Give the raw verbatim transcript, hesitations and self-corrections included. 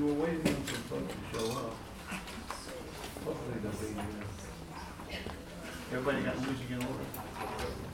were waiting on some folks to show up. Hopefully they'll be here. Everybody got music in order?